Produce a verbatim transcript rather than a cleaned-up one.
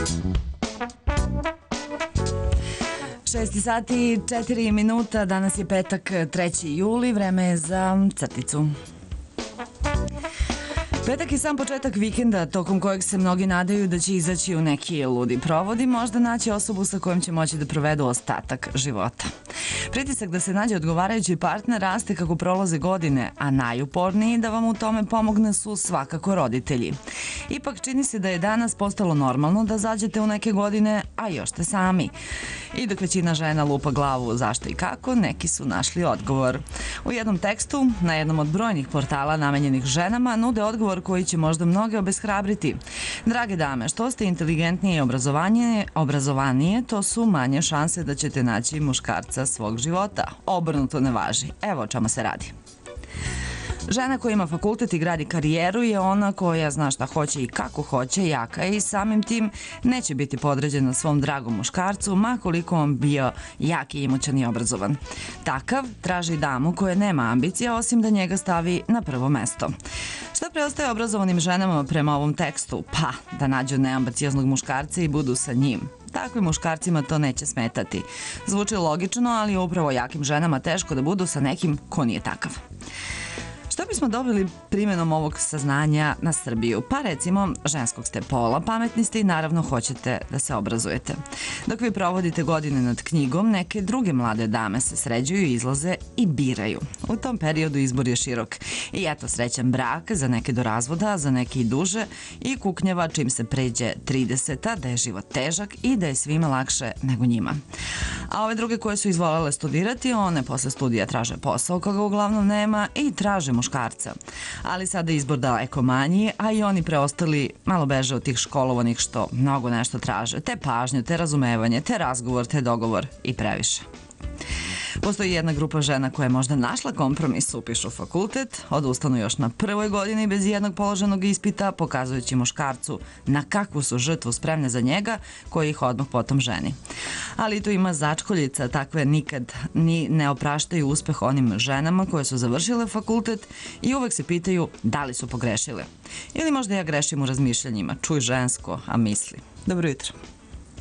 Šesti sati i četiri minuta, danas je petak treći juli, vreme je za crticu. Petak je sam početak vikenda, tokom kojeg se mnogi nadaju da će izaći u neki ludi provod i možda naći osobu sa kojom će moći da provedu ostatak života. Pritisak da se nađe odgovarajući partner raste kako prolaze godine, a najuporniji da vam u tome pomogne su svakako roditelji. Ipak čini se da je danas postalo normalno da zađete u neke godine, a još ste sami. I dok većina žena lupa glavu zašto i kako, neki su našli odgovor. U jednom tekstu, na jednom od brojnih portala namenjenih ženama, nude odgovor koji će možda mnoge obeshrabriti. Drage dame, što ste inteligentnije i obrazovanije, obrazovanije, to su manje šanse da ćete naći muškarca svog života. Obrnuto ne važi. Evo o čemu se radi. Žena koja ima fakultet i gradi karijeru je ona koja zna šta hoće i kako hoće, jaka je i samim tim neće biti podređena svom dragom muškarcu, ma koliko on bio jak i imućan i obrazovan. Takav traži damu koja nema ambicija osim da njega stavi na prvo mesto. Šta preostaje obrazovanim ženama prema ovom tekstu? Pa, da nađu neambicioznog muškarca i budu sa njim. Takvim muškarcima to neće smetati. Zvuči logično, ali je upravo jakim ženama teško da budu sa nekim ko nije takav. Šta bismo dobili primjenom ovog saznanja na Srbiju? Pa recimo, ženskog ste pola, pametni ste i naravno hoćete da se obrazujete. Dok vi provodite godine nad knjigom, neke druge mlade dame se sređuju, izlaze i biraju. U tom periodu izbor je širok. I eto, srećan brak, za neke do razvoda, za neke i duže, i kuknjava čim se pređe trideseta, da je život težak i da je svima lakše nego njima. A ove druge koje su izvolele studirati, one posle studija traže posao koga uglavnom nema i traže muškarca. Ali sada je izbor daleko manji, a i oni preostali malo beže od tih školovanih što mnogo nešto traže. Te pažnju, te razumevanje, te razgovor, te dogovor i previše. Postoji jedna grupa žena koja je možda našla kompromis, upišu fakultet, odustanu još na prvoj godini bez jednog položenog ispita, pokazujući muškarcu na kakvu su žrtvu spremne za njega, koji ih odmah potom ženi. Ali tu ima začkoljica, takve nikad ni ne opraštaju uspeh onim ženama koje su završile fakultet i uvek se pitaju da li su pogrešile. Ili možda ja grešim u razmišljanjima, čuj žensko, a misli. Dobro jutro.